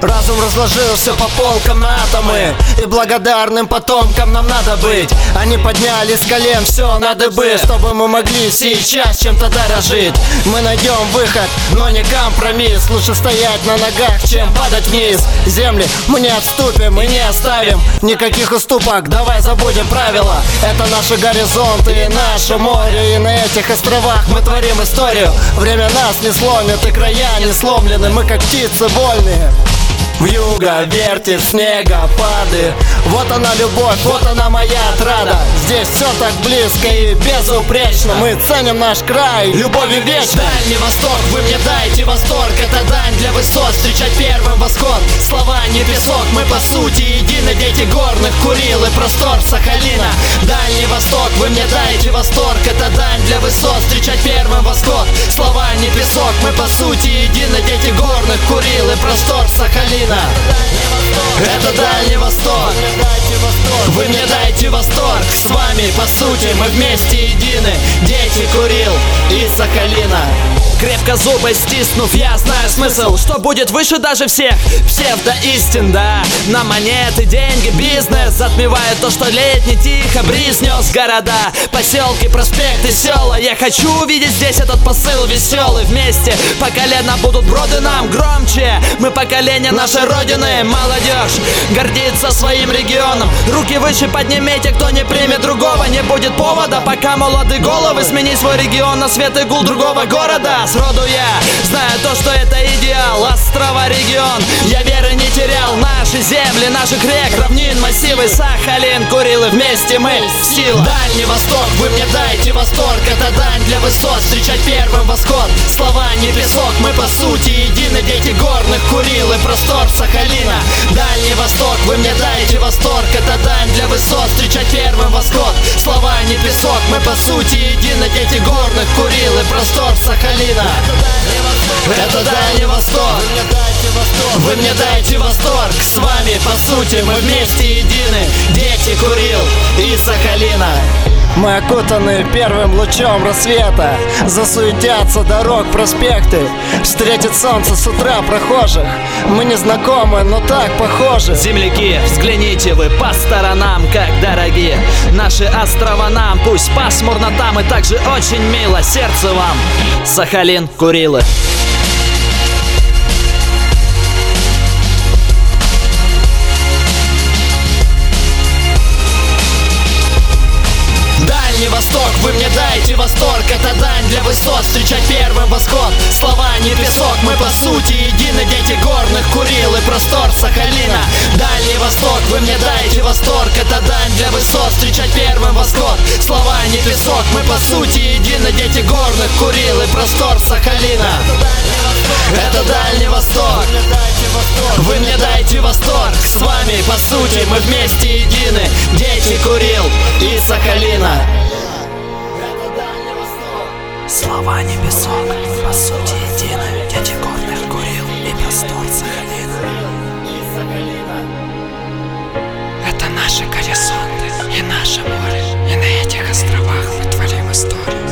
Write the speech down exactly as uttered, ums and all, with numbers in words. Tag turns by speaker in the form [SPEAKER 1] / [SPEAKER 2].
[SPEAKER 1] Разум разложился по полкам на атомы, и благодарным потомкам нам надо быть. Они подняли с колен все на дыбы, чтобы мы могли сейчас чем-то дорожить. Мы найдем выход, но не компромисс. Лучше стоять на ногах, чем падать вниз. Земли мы не отступим и не оставим никаких уступок. Давай забудем правила. Это наши горизонты и наше море, и на этих островах мы творим историю. Время нас не сломит, и края не сломлены. Мы как птицы вольные. Вьюга вертит снегопады. Вот она любовь, вот она моя отрада. Здесь все так близко и безупречно. Мы ценим наш край, любовью вечной. Дальний Восток, вы мне дайте восторг. Это дань для высот, встречать первым восход. Слова не песок, мы по сути едины. Дети горных Курил и простор Сахалина. Дальний Восток, вы мне дайте восторг. Это дань для высот, встречать первым восход. Слова не песок, мы по сути едины. Дети горных Курил и простор Сахалина. Это Дальний Восток. Вы мне дайте восторг. С вами по сути мы вместе едины. Дети Курил и Сахалина.
[SPEAKER 2] Крепко зубы стиснув, я знаю смысл, что будет выше даже всех псевдоистин, да. На монеты, деньги, бизнес затмевает то, что летний тихо бриз нес города, поселки, проспекты, села. Я хочу увидеть здесь этот посыл веселый. Вместе по колено будут броды нам громче. Мы поколение нашей родины. Молодежь гордится своим регионом. Руки выше поднимите, кто не примет другого. Не будет повода, пока молоды головы. Смени свой регион на свет и гул другого города. Сроду я знаю то, что это идеал. Острова, регион, я веры не терял. Наши земли, наших рек, равнин, массивы, Сахалин, Курилы, вместе мы сила.
[SPEAKER 1] Дальний Восток, вы мне дайте восторг. Это дань для высот, встречать первым восход. Слова не песок, мы по сути едины. Дети горных Курил и простор Сахалина. Дальний Восток, вы мне дайте восторг. Это дань для высот, встречать первым восход. Слова не песок, мы по сути едины. Дети горных Курил и простор Сахалина. Это Дальний Восток. Вы мне дайте восторг. С вами по сути мы вместе едины. Дети Курил и Сахалина. Мы окутаны первым лучом рассвета. Засуетятся дорог проспекты. Встретит солнце с утра прохожих. Мы не знакомы, но так похожи.
[SPEAKER 2] Земляки, взгляните вы по сторонам, как дорогие наши острова нам. Пусть пасмурно там и также очень мило сердце вам. Сахалин, Курилы.
[SPEAKER 1] Дальний Восток, вы мне дайте восторг. Это дань для высот, встречать первым восход. Слова не песок, мы по сути едины. Дети горных Курил и простор Сахалина. Дальний Восток, вы мне дайте восторг. Это дань для высот, встречать первым восход. Слова не песок, мы по сути едины. Дети горных Курил и простор Сахалина. Это Дальний Восток. Вы мне дайте восторг. С вами по сути мы вместе едины. Дети Курил и Сахалина.
[SPEAKER 2] Слова не песок, по сути едины. Дети горных Курил и простор Сахалина. Это наши горизонты и наше море. И на этих островах мы творим историю.